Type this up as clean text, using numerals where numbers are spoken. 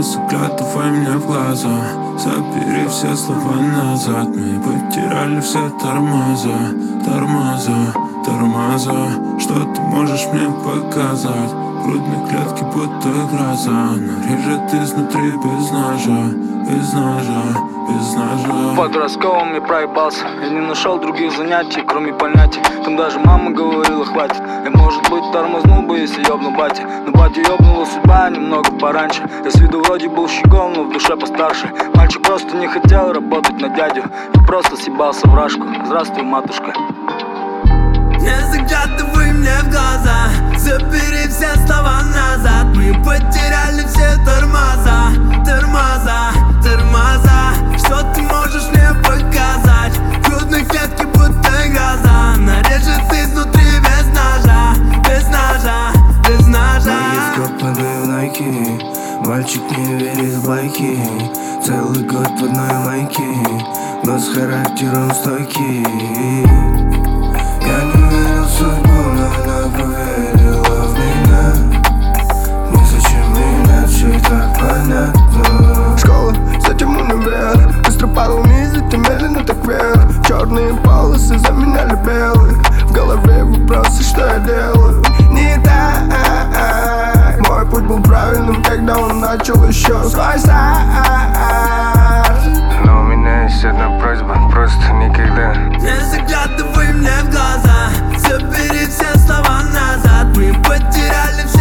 заглядывай мне в глаза, забери все слова назад. Мы потеряли все тормоза, тормоза, тормоза. Что ты можешь мне показать? Грудные клетки будто гроза, но режет изнутри без ножа, без ножа, без ножа. Подростковым я проебался, я не нашел других занятий, кроме понятий. Там даже мама говорила, хватит. Я, может быть, тормознул бы, если ёбну батя. Но батя ёбнула судьба немного пораньше. Я с виду вроде был щегол, но в душе постарше. Мальчик просто не хотел работать на дядю и просто съебался в рашку. Здравствуй, матушка. Не заглядывай мне в глаза, забери все слова назад. Мы потеряли все тормоза, тормоза, тормоза. Что ты можешь мне показать? Грудные клетки будто гроза, нарежет изнутри без ножа, без ножа, без ножа. Мои вкопаны в лайки, мальчик не верит в байки. Целый год в одной лайке, но с характером стойкий. Я не верил в судьбу, но она поверила в меня. Незачем менять, все и так понятно. Школа, затем универ. Быстро падал вниз, и ты медленно так вверх. Черные полосы заменяли белых. В голове вопросы, что я делаю не так. Мой путь был правильным, когда он начал еще свой старт. Но у меня есть одна просьба, просто никогда Не заглядывай мне в глаза, забери все слова назад. Мы потеряли